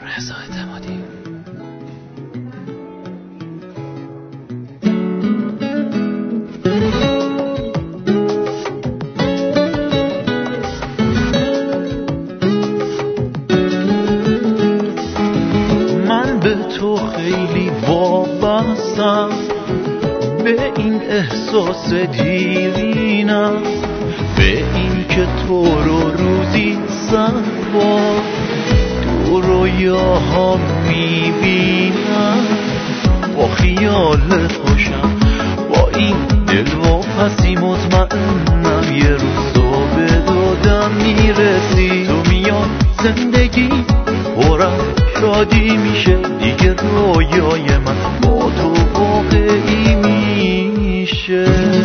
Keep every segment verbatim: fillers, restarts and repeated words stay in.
رضا اعتمادی. من به تو خیلی وابستم، به این احساس دیرینم، به این که تو رو روزی صد بار تو رویاها میبینم. با خیالت خوشم، با این دل و پسی مطمئنم یه روز تو به دادم میرسی. تو میاد زندگی پرم شادی میشه، دیگه رویای من با تو واقعی میشه.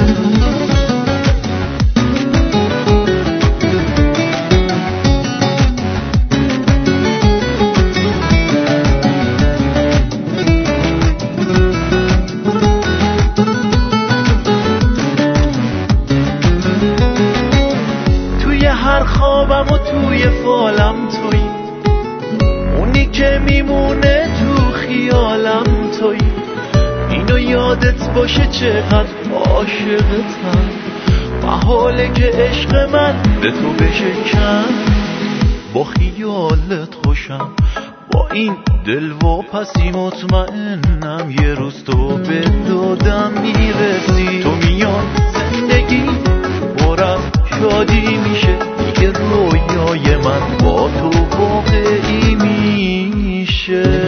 توی هر خوابم و توی فالم توی، اونی که میمونه تو خیالم توی. اینو یادت باشه چقدر عاشقتم، محاله که عشق من به تو بشه کم. با خیالت خوشم، با این دل و پسی مطمئنم یه روز تو به دادم میرسی. تو میان زندگی پرم شادی میشه، دیگه رویای من با تو واقعی میشه.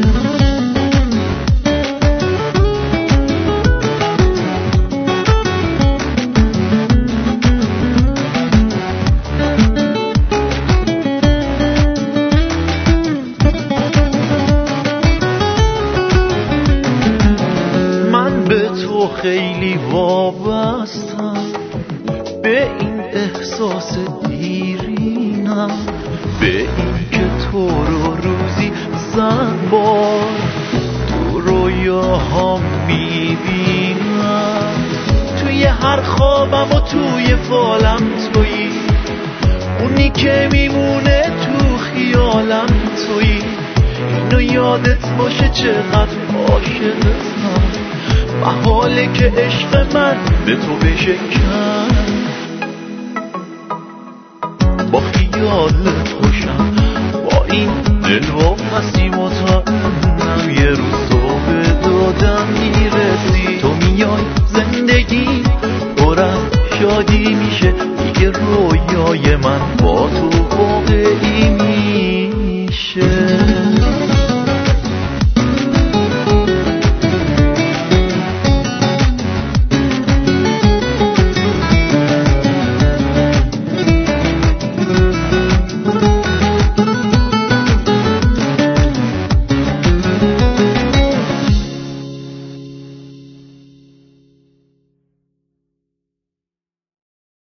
من به تو خیلی وابستم، به این احساس دیرینم، به این که تو رو روزی صد بار تو رویاها میبینم. توی هر خوابم و توی فالم توی، اونی که میمونه تو خیالم توی. اینو یادت باشه چقدر عاشقتم، محاله که عشق من به تو بشه کم. با خیالت خوشم، با این دل و پسی مطمئنم یه روز تو به دادم میرسی. تو میای زندگی پرم شادی میشه، دیگه رویای من